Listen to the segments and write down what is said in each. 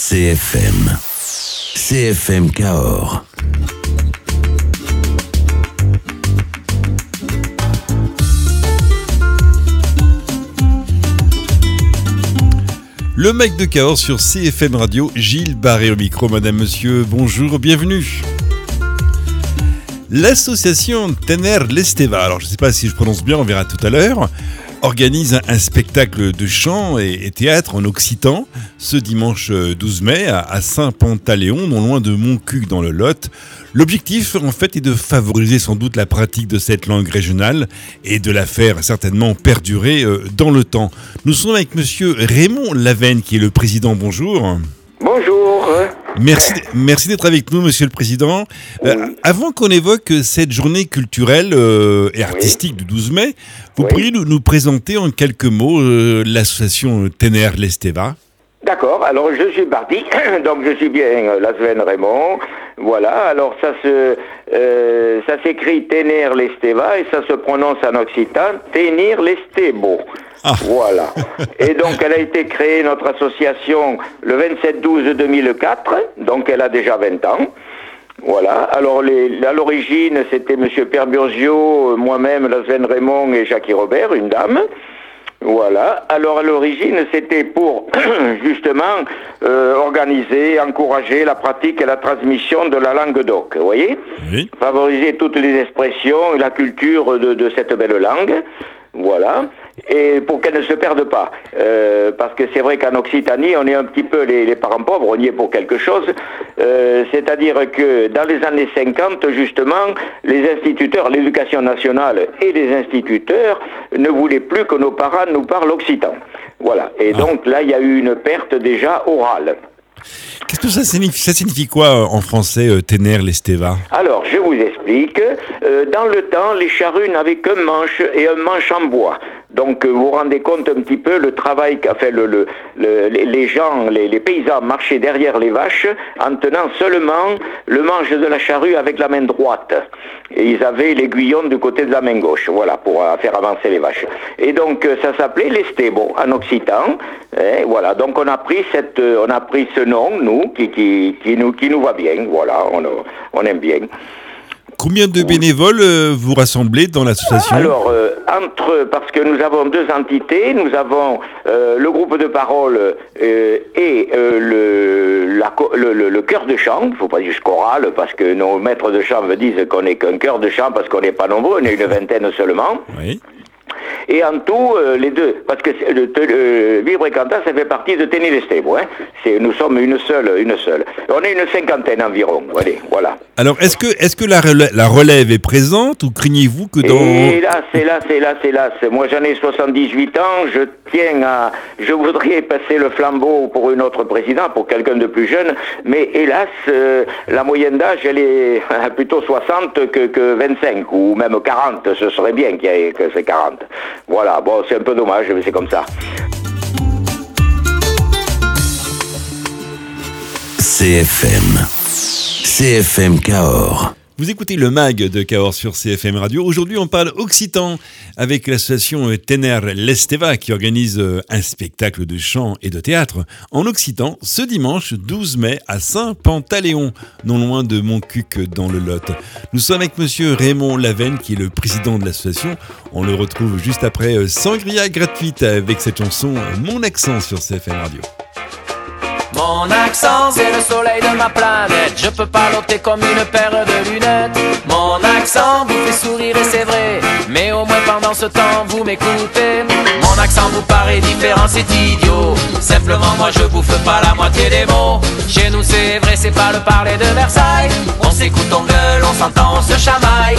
CFM. CFM Cahors. Le Mac de Cahors sur CFM Radio, Gilles Barré au micro. Madame, monsieur, bonjour, bienvenue. L'association Tener l'Esteva, alors je ne sais pas si je prononce bien, on verra tout à l'heure, organise un spectacle de chant et théâtre en occitan ce dimanche 12 mai à Saint-Pantaléon, non loin de Montcuq dans le Lot. L'objectif, en fait, est de favoriser sans doute la pratique de cette langue régionale et de la faire certainement perdurer dans le temps. Nous sommes avec monsieur Raymond Lavenne, qui est le président. Bonjour. Bonjour. Merci d'être avec nous, monsieur le président. Avant qu'on évoque cette journée culturelle et artistique du 12 mai, vous pourriez nous présenter en quelques mots l'association Tener l'Esteva? D'accord, alors je suis parti, donc je suis bien Lavenne Raymond, voilà, alors ça s'écrit Tener l'Esteva et ça se prononce en occitan Tenir l'Estebo. Ah. Voilà. Et donc elle a été créée, notre association, le 27/12/2004, donc elle a déjà 20 ans. Voilà, alors à l'origine c'était monsieur Pierre Burgio, moi-même, Lavenne Raymond et Jackie Robert, une dame. Voilà, alors à l'origine c'était pour justement organiser, encourager la pratique et la transmission de la langue d'oc, vous voyez, oui. Favoriser toutes les expressions et la culture de cette belle langue, voilà, et pour qu'elle ne se perde pas, parce que c'est vrai qu'en Occitanie on est un petit peu les parents pauvres, on y est pour quelque chose, c'est-à-dire que dans les années 50 justement, les instituteurs, l'éducation nationale et les instituteurs ne voulaient plus que nos parents nous parlent occitan, voilà, et donc là il y a eu une perte déjà orale. Qu'est-ce que ça signifie? Ça signifie quoi en français, Tener l'Esteva? Alors, je vous explique. Dans le temps, les charrues n'avaient qu'un manche et un manche en bois. Donc, vous vous rendez compte un petit peu le travail qu'a fait les gens, les paysans marchaient derrière les vaches en tenant seulement le manche de la charrue avec la main droite. Et ils avaient l'aiguillon du côté de la main gauche, voilà, pour faire avancer les vaches. Et donc, ça s'appelait l'estebo en occitan. Et voilà, donc on a pris ce nom, nous, qui nous va bien, voilà, on aime bien. Combien de bénévoles vous rassemblez dans l'association? Alors, parce que nous avons deux entités, nous avons le groupe de parole et le chœur de chant, il ne faut pas dire chorale, parce que nos maîtres de chant me disent qu'on n'est qu'un chœur de chant, parce qu'on n'est pas nombreux, on est une vingtaine seulement. Oui. Et en tout, les deux, parce que Vibre et Cantat, ça fait partie de Tener l'Estebo, hein. Nous sommes une seule. On est une cinquantaine environ, allez, voilà. Alors, est-ce que la relève est présente ou craignez-vous que dans... Hélas. Moi, j'en ai 78 ans, je voudrais passer le flambeau pour une autre présidente, pour quelqu'un de plus jeune, mais hélas, la moyenne d'âge, elle est plutôt 60 que 25, ou même 40, ce serait bien que c'est 40. Voilà, bon, c'est un peu dommage, mais c'est comme ça. CFM Cahors. Vous écoutez le MAG de Cahors sur CFM Radio. Aujourd'hui, on parle occitan avec l'association Tener l'Esteva qui organise un spectacle de chant et de théâtre en occitan ce dimanche 12 mai à Saint-Pantaléon, non loin de Montcuq dans le Lot. Nous sommes avec monsieur Raymond Lavenne qui est le président de l'association. On le retrouve juste après Sangria gratuite avec cette chanson Mon accent sur CFM Radio. Mon accent, c'est le soleil de ma planète. Je peux parloter comme une paire de lunettes. Mon accent vous fait sourire et c'est vrai, mais au moins pendant ce temps vous m'écoutez. Mon accent vous paraît différent, c'est idiot. Simplement moi je bouffe pas la moitié des mots. Chez nous c'est vrai, c'est pas le parler de Versailles. On s'écoute, on gueule, on s'entend, on se chamaille.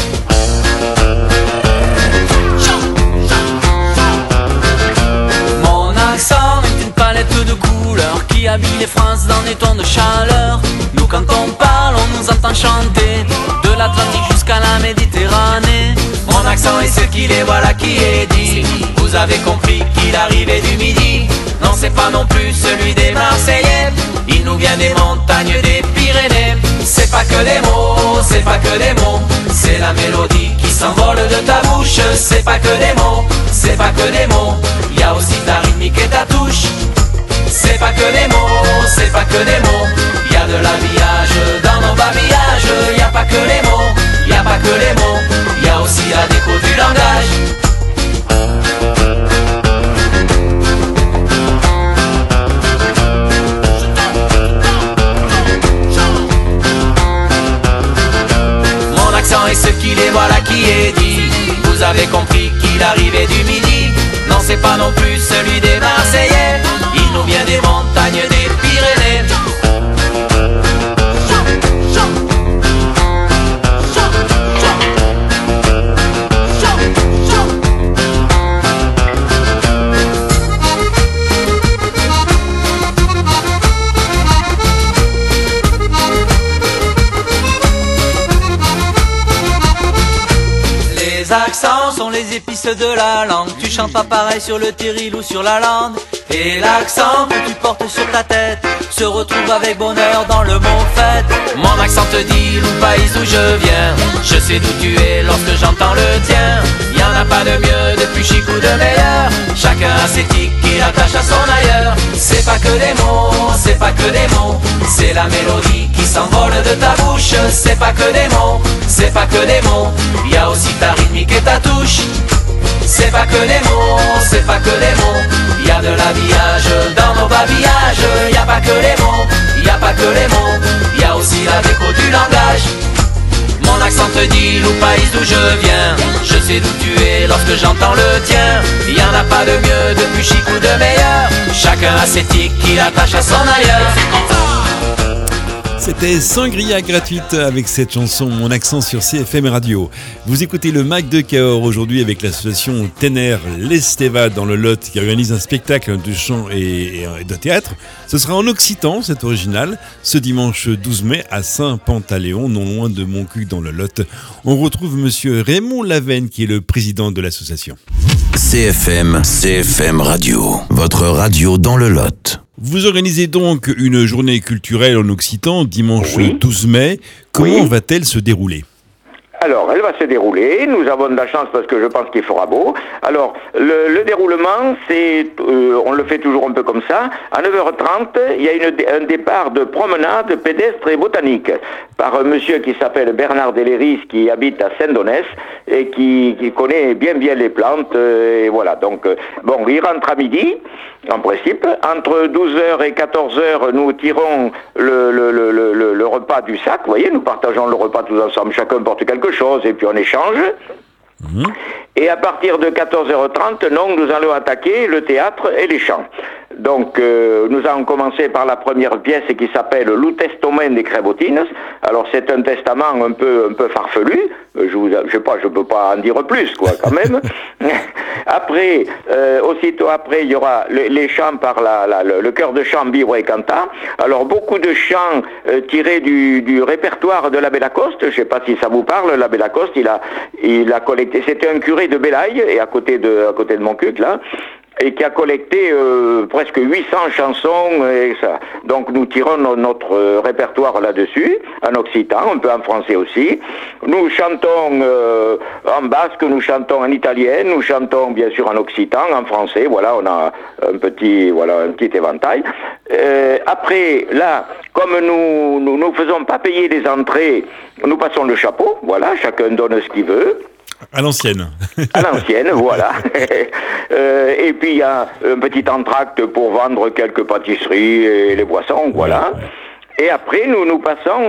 Mon accent est une palette de couleurs qui habille les phrases dans des tons de chaleur. Nous quand on parle, on nous entend chanter de l'Atlantique jusqu'à la Méditerranée. Mon accent est ce qu'il est, voilà qui est dit. Vous avez compris qu'il arrivait du Midi. Non, c'est pas non plus celui des Marseillais. Il nous vient des montagnes des Pyrénées. C'est pas que des mots, c'est pas que des mots. C'est la mélodie qui s'envole de ta bouche. C'est pas que des mots, c'est pas que des mots. Y a aussi ta rythmique et ta touche. C'est pas que des mots, c'est pas que des mots, y a de l'habillage dans nos babillages. Y a pas que les mots, y a pas que les mots, y a aussi la déco du langage. Mon accent est ce qu'il est, voilà qui est dit. Vous avez compris qu'il arrivait du midi. Non, c'est pas non plus celui des Marseillais. Il nous vient des montagnes des Pyrénées. Les accents sont les épices de la langue. Tu chantes pas pareil sur le terril ou sur la lande. Et l'accent que tu portes sur ta tête se retrouve avec bonheur dans le mot fête. Mon accent te dit le pays d'où je viens. Je sais d'où tu es lorsque j'entends le tien. Y'en a pas de mieux, de plus chic ou de meilleur. Chacun a ses tics qu'il attache à son ailleurs. C'est pas que des mots, c'est pas que des mots. C'est la mélodie qui s'envole de ta bouche. C'est pas que des mots, c'est pas que des mots. Y a aussi ta rythmique et ta touche. C'est pas que des mots, c'est pas que des mots. Y a de l'habillage dans nos babillages. Y a pas que les mots, y a pas que les mots. Y a aussi la déco du langage. Mon accent te dit le pays d'où je viens. Je sais d'où tu es lorsque j'entends le tien. Y en a pas de mieux, de plus chic ou de meilleur. Chacun a ses tics qu'il attache à son ailleurs. C'était Sangria gratuite avec cette chanson Mon accent sur CFM Radio. Vous écoutez le Mac de Cahors aujourd'hui avec l'association Tener l'Esteva dans le Lot qui organise un spectacle de chant et de théâtre. Ce sera en occitan, cet original, ce dimanche 12 mai à Saint-Pantaléon, non loin de Montcuq dans le Lot. On retrouve monsieur Raymond Lavenne qui est le président de l'association. CFM Radio, votre radio dans le Lot. Vous organisez donc une journée culturelle en occitan dimanche 12 mai. Comment va-t-elle se dérouler ? Alors, elle va se dérouler. Nous avons de la chance parce que je pense qu'il fera beau. Alors, le déroulement, c'est, on le fait toujours un peu comme ça. À 9h30, il y a un départ de promenade pédestre et botanique par un monsieur qui s'appelle Bernard Deléris, qui habite à Saint-Donès et qui connaît bien les plantes. Et voilà. Donc, bon, il rentre à midi, en principe. Entre 12h et 14h, nous tirons le repas du sac. Vous voyez, nous partageons le repas tous ensemble. Chacun porte quelque chose et puis on échange. Et à partir de 14h30, nous allons attaquer le théâtre et les chants. Donc, nous allons commencer par la première pièce qui s'appelle Le Testament des Crébotines. Alors, c'est un testament un peu farfelu. Je peux pas en dire plus, quoi, quand même. Après, aussitôt après, il y aura les chants par le chœur de chant Biro et Canta. Alors, beaucoup de chants tirés du répertoire de l'abbé Lacoste. Je sais pas si ça vous parle. L'abbé Lacoste, il a collecté. C'était un curé de Belaï, et à côté de Montcuq, là. Et qui a collecté presque 800 chansons et ça. Donc nous tirons notre répertoire là-dessus, en occitan, un peu en français aussi. Nous chantons en basque, nous chantons en italien, nous chantons bien sûr en occitan, en français. Voilà, on a un petit éventail. Après, là, comme nous faisons pas payer les entrées, nous passons le chapeau. Voilà, chacun donne ce qu'il veut. À l'ancienne. À l'ancienne, voilà. Et puis il y a un petit entracte pour vendre quelques pâtisseries et les boissons, voilà. Et après, nous passons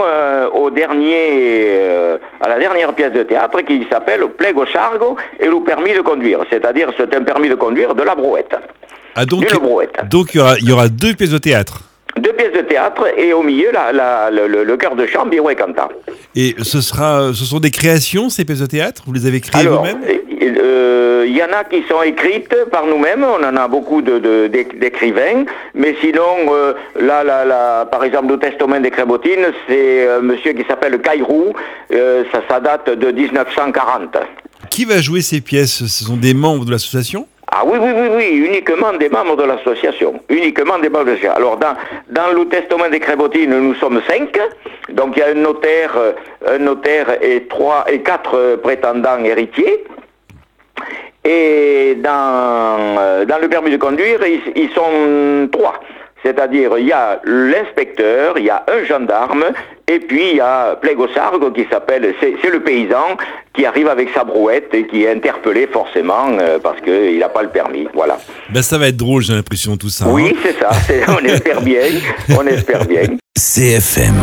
à la dernière pièce de théâtre qui s'appelle Plego Chargo et le permis de conduire. C'est-à-dire, c'est un permis de conduire de la brouette. Ah, donc brouette. Donc il y aura deux pièces de théâtre. Deux pièces de théâtre et au milieu le chœur de chant Biro et Canta. Et ce sont des créations, ces pièces de théâtre ? Vous les avez créées vous-même ? Il y en a qui sont écrites par nous-mêmes, on en a beaucoup d'écrivains, mais sinon, par exemple, le Testament des Crébotines, c'est un monsieur qui s'appelle Cairou, ça date de 1940. Qui va jouer ces pièces ? Ce sont des membres de l'association ? Ah oui, uniquement des membres de l'association. Alors, dans le Testament des Crébotines, nous sommes 5. Donc, il y a un notaire et 4 prétendants héritiers. Et dans le permis de conduire, ils sont 3. C'est-à-dire, il y a l'inspecteur, il y a un gendarme, et puis il y a Plégosargo qui s'appelle, c'est le paysan qui arrive avec sa brouette et qui est interpellé forcément parce qu'il n'a pas le permis. Voilà. Ben ça va être drôle, j'ai l'impression, tout ça. Oui, c'est ça. On espère bien. On espère bien. CFM.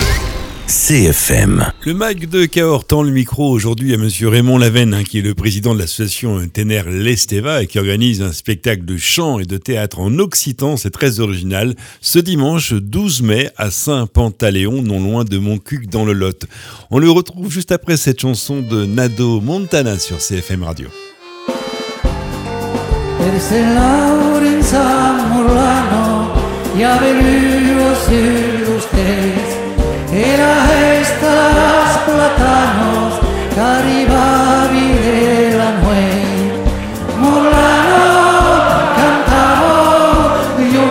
Le MAC de Cahors tend le micro aujourd'hui à monsieur Raymond Lavenne, qui est le président de l'association Ténère l'Esteva et qui organise un spectacle de chant et de théâtre en occitan, c'est très original, ce dimanche 12 mai à Saint-Pantaléon, non loin de Montcuq dans le Lot. On le retrouve juste après cette chanson de Nado Montana sur CFM Radio. Era estas platanos que arribavi de la nuez. Morlano cantavo, yo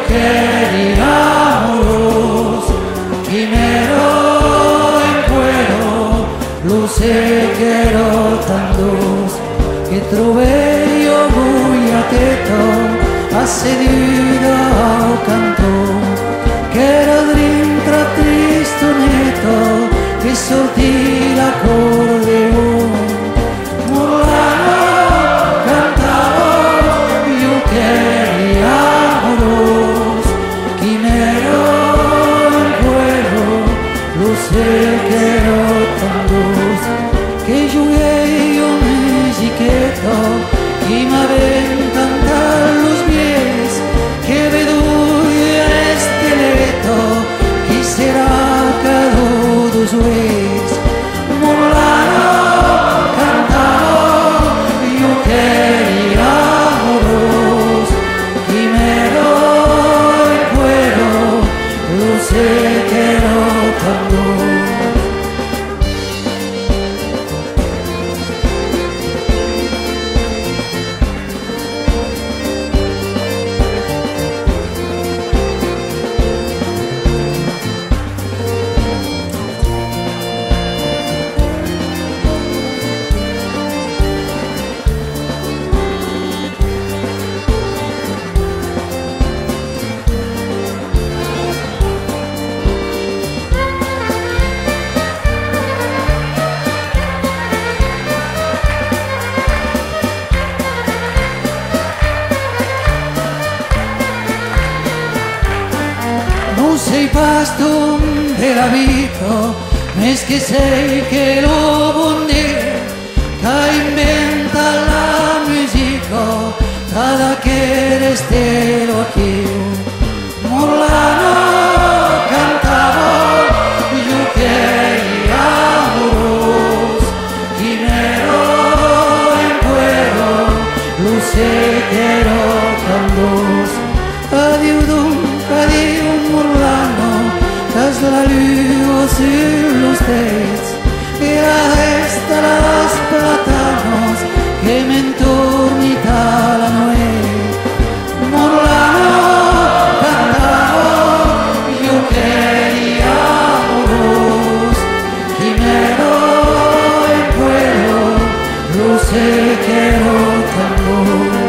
queríamos. Primero en cuero, luce quiero tantos, que trove yo muy ateto, asedido ao canto. Que era drintra tristoneto che sortì l'accordeon. Morlano cantavo, io queríamos. Quimero en cuero, lo sé que era tan luz, que jugué yo musiqueto, y me aventan los pies, que vedo chi será cada dos veis. Morlano cantao, yo queríamos. Quimero en cuero, lo sé que no cambió. Non sei pas donde l'abito, mes che sei che lo bonde, che inventa la musica, cada che restero aquí. Morlano cantavo, io queríamos. Quimero en cuero, lo sé que no candos. Adieu Morlano, tras la luz sur los teits, y a estas platanos que me entornita la nuez. Morlano cantaba, yo queríamos. Quimero en cuero, lo sé que no cambió.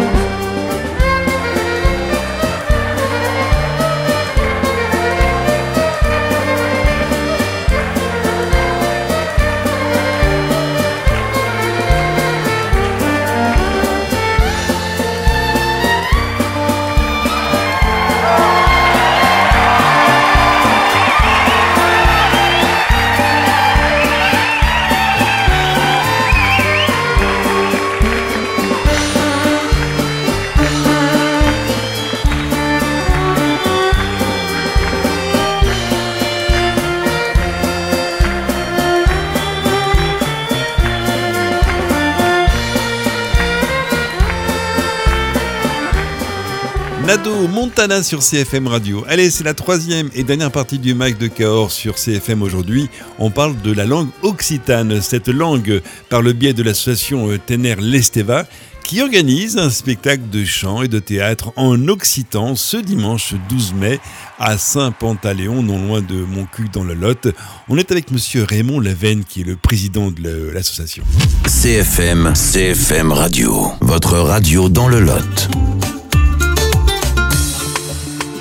Nado Montana sur CFM Radio. Allez, c'est la troisième et dernière partie du MAC de Cahors sur CFM aujourd'hui. On parle de la langue occitane, cette langue par le biais de l'association Ténère l'Esteva qui organise un spectacle de chant et de théâtre en occitan ce dimanche 12 mai à Saint-Pantaléon, non loin de Montcuq dans le Lot. On est avec monsieur Raymond Lavenne qui est le président de l'association. CFM Radio, votre radio dans le Lot.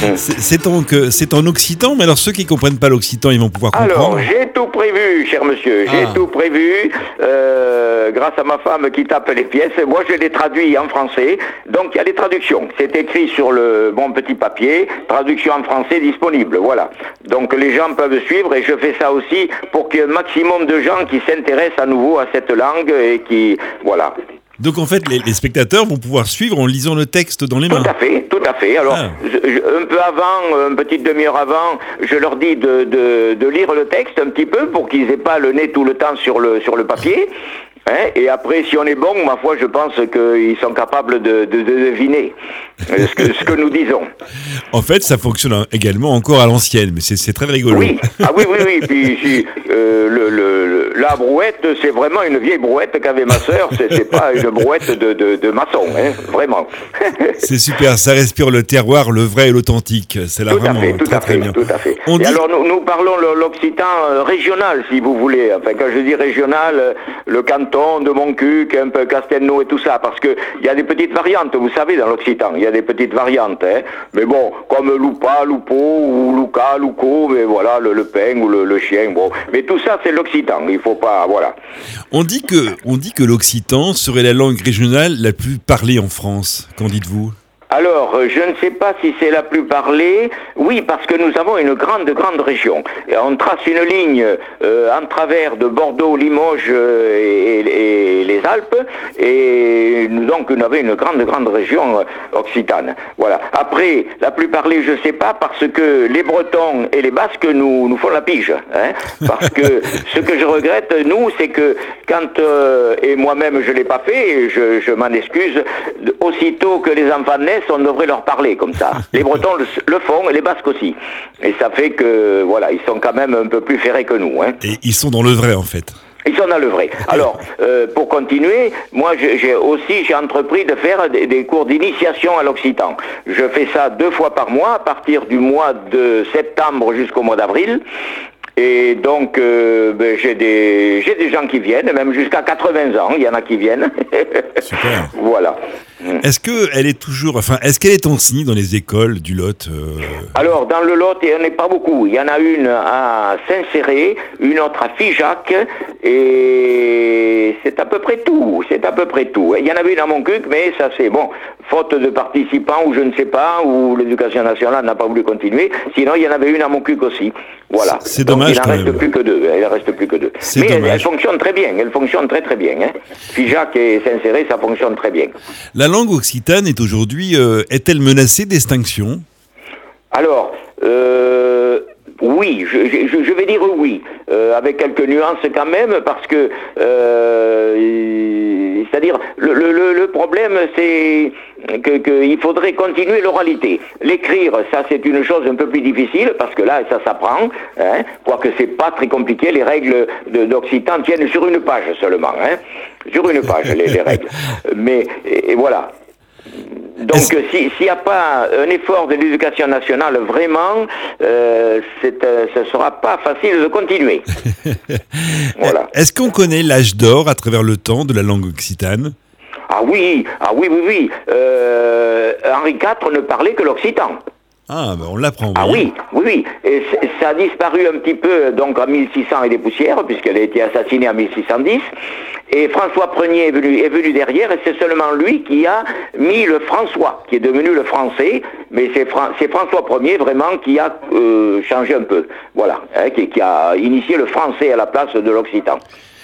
C'est en occitan, mais alors ceux qui comprennent pas l'occitan, ils vont pouvoir comprendre. Alors, j'ai tout prévu, cher monsieur, j'ai tout prévu, grâce à ma femme qui tape les pièces, moi je les traduis en français, donc il y a les traductions, c'est écrit sur mon petit papier, traduction en français disponible, voilà. Donc les gens peuvent suivre et je fais ça aussi pour qu'il y ait un maximum de gens qui s'intéressent à nouveau à cette langue et qui, voilà. Donc en fait, les spectateurs vont pouvoir suivre en lisant le texte dans les mains. Tout à fait. Alors, un peu avant, une petite demi-heure avant, je leur dis de lire le texte un petit peu pour qu'ils aient pas le nez tout le temps sur le papier. Hein, et après, si on est bon, ma foi, je pense qu'ils sont capables de deviner ce que nous disons. En fait, ça fonctionne également encore à l'ancienne, mais c'est très rigolo. Oui, oui. Puis la brouette, c'est vraiment une vieille brouette qu'avait ma sœur. C'est pas une brouette de maçon, hein, vraiment. C'est super, ça respire le terroir, le vrai et l'authentique. C'est là vraiment très bien. Tout à fait. Alors, nous parlons l'occitan régional, si vous voulez. Enfin, quand je dis régional, le canton de Montcuq, un peu Castelnau et tout ça, parce que il y a des petites variantes, vous savez, dans l'occitan, il y a des petites variantes, hein. Mais bon, comme Loupa, Loupo, ou Louka, Louko, mais voilà, le peigne ou le chien, bon. Mais tout ça, c'est l'occitan, il faut pas, voilà. On dit que l'occitan serait la langue régionale la plus parlée en France. Qu'en dites-vous ? Alors, je ne sais pas si c'est la plus parlée. Oui, parce que nous avons une grande région. Et on trace une ligne en travers de Bordeaux, Limoges et les Alpes. Et donc, nous avons une grande région occitane. Voilà. Après, la plus parlée, je ne sais pas, parce que les Bretons et les Basques nous font la pige. Hein, parce que ce que je regrette, nous, c'est que quand, et moi-même je ne l'ai pas fait, et je m'en excuse, aussitôt que les enfants naissent, on devrait leur parler comme ça. Les Bretons le font et les Basques aussi. Et ça fait que, voilà, ils sont quand même un peu plus ferrés que nous. Hein. Et ils sont dans le vrai, en fait. Ils sont dans le vrai. Alors, pour continuer, moi, j'ai entrepris de faire des cours d'initiation à l'occitan. Je fais ça 2 fois par mois, à partir du mois de septembre jusqu'au mois d'avril. Et donc, j'ai des gens qui viennent, même jusqu'à 80 ans, il y en a qui viennent. Super. Voilà. Est-ce qu'elle est enseignée dans les écoles du Lot Alors, dans le Lot, il n'y en a pas beaucoup. Il y en a une à Saint-Céré, une autre à Figeac, et c'est à peu près tout. Il y en avait une à Montcuq, mais ça c'est bon, faute de participants, ou je ne sais pas, ou l'éducation nationale n'a pas voulu continuer. Sinon, il y en avait une à Montcuq aussi. Voilà. C'est dommage. Donc, il n'en reste plus que 2. Mais elle fonctionne très bien. Elle fonctionne très bien. Hein. Figeac et Saint-Céré, ça fonctionne très bien. La langue occitane est aujourd'hui, est-elle menacée d'extinction ? Alors, oui, je vais dire oui, avec quelques nuances quand même, parce que, c'est-à-dire, le problème, c'est qu'il faudrait continuer l'oralité. L'écrire, ça c'est une chose un peu plus difficile, parce que là, ça s'apprend, hein, quoique c'est pas très compliqué, les règles d'occitan tiennent sur une page seulement, hein, sur une page, les règles. Mais, et voilà. Donc, s'il n'y a pas un effort de l'éducation nationale, vraiment, ce ne sera pas facile de continuer. Voilà. Est-ce qu'on connaît l'âge d'or à travers le temps de la langue occitane ? Ah oui. Henri IV ne parlait que l'occitan. Ah, ben on l'apprend. Ah oui. Et ça a disparu un petit peu donc en 1600 et des poussières, puisqu'elle a été assassinée en 1610. Et François Ier est venu derrière, et c'est seulement lui qui a mis le François, qui est devenu le français, mais c'est François Ier vraiment qui a changé un peu, voilà, hein, qui a initié le français à la place de l'occitan.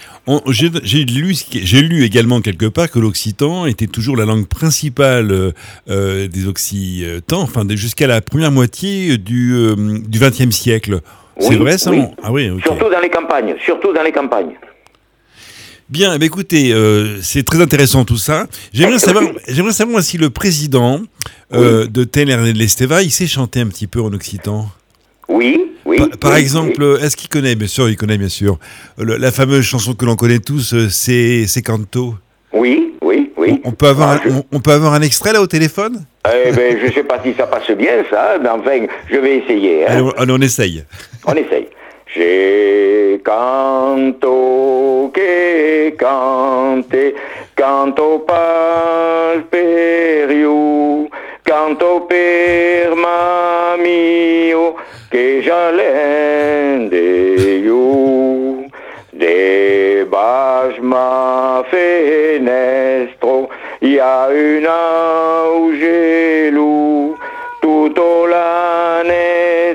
J'ai lu également quelque part que l'occitan était toujours la langue principale des occitans, enfin jusqu'à la première moitié du XXe siècle. C'est vrai ça ? Oui. Ah oui. Okay. Surtout dans les campagnes. Bien, écoutez, c'est très intéressant tout ça. J'aimerais savoir si le président de Tenerife-l'Esteva, il sait chanter un petit peu en occitan. Oui. Par exemple, est-ce qu'il connaît, bien sûr, la fameuse chanson que l'on connaît tous, c'est Canto. Oui. On peut avoir un extrait là au téléphone ? Je ne sais pas si ça passe bien ça, mais enfin, je vais essayer. Hein. Allez, on essaye. J'ai canto che cante, canto par periu, canto per mio che già l'ende io debajo ma fenestro il y a un angelou tutto l'année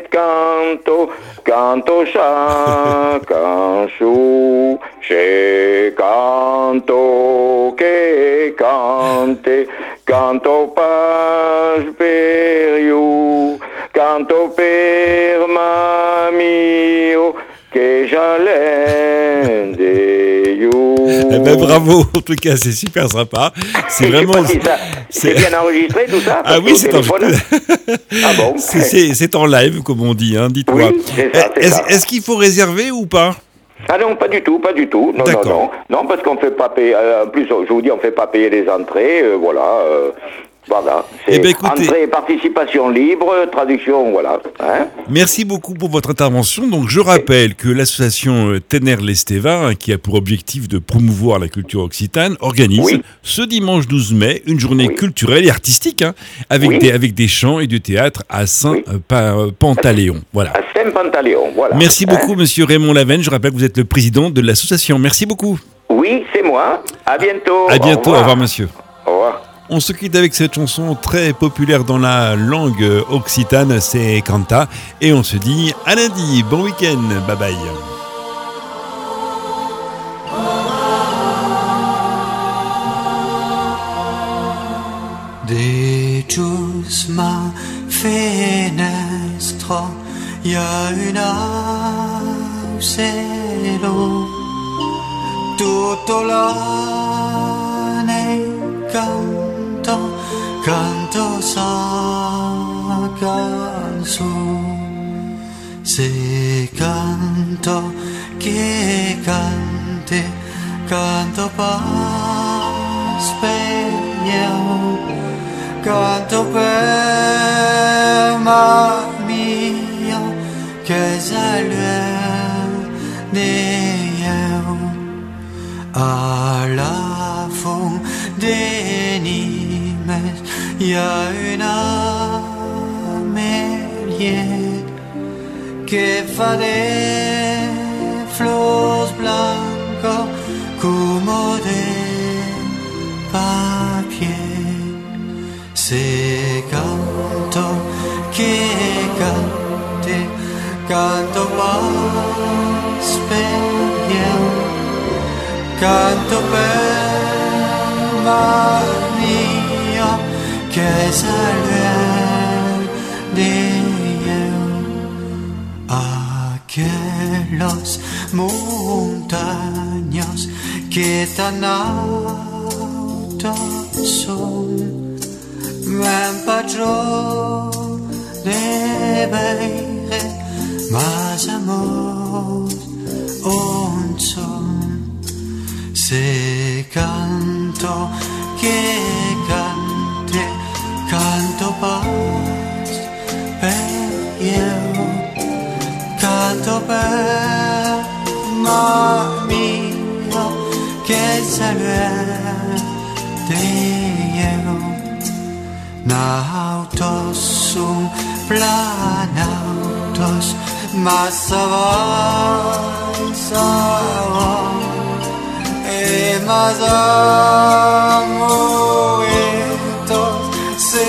canto chacun su che canto che cante canto pas per you canto per mio che j'allende you. Eh ben bravo, en tout cas c'est super sympa. C'est vraiment. C'est bien enregistré tout ça. Ah oui, c'est enregistré. Ah bon. C'est en live comme on dit, hein. Dites-moi. Oui, c'est ça, Est-ce qu'il faut réserver ou pas? Ah non, pas du tout. Non, parce qu'on fait pas payer. En plus, je vous dis, on fait pas payer les entrées, voilà. Voilà, c'est entrée et participation libre, traduction, voilà. Hein. Merci beaucoup pour votre intervention. Donc, je rappelle que l'association Tener l'Esteva, qui a pour objectif de promouvoir la culture occitane, organise ce dimanche 12 mai une journée culturelle et artistique, hein, avec des chants et du théâtre à Saint-Pantaléon. Voilà. À Saint-Pantaléon, voilà. Merci beaucoup, monsieur Raymond Lavenne. Je rappelle que vous êtes le président de l'association. Merci beaucoup. Oui, c'est moi. À bientôt. À bientôt. Au revoir, monsieur. Au revoir. On se quitte avec cette chanson très populaire dans la langue occitane, c'est Canta. Et on se dit à lundi, bon week-end, bye bye. Di gius ma finestra y a un cielo tutto l'anno canto sa canzone se canto che cante canto per spegnere canto per ma mia che salve alla fond des Nimes y a une amélienne qui fa des flors blanches comme des papiers c'est canto che canto pas spegno canto per ma mia che salve Dio aquellos montañas que tan altos son même pas trop de veire mas amor on son se canto che cante canto pas per io canto per ma mio che salve Dio nautos sum planautos mas avanzavamo e mas amoretos se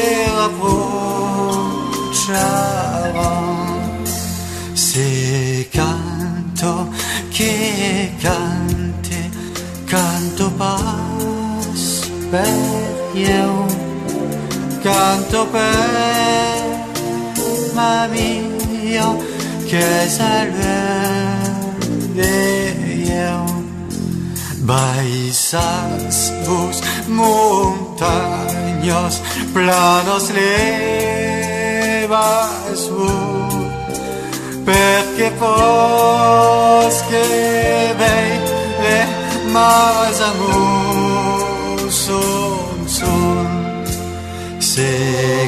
rapprochavam se canto che cante canto pas per io canto per ma mia che salve Dio baisas vos montañas planos levas vos perché pos che veire mas amor son se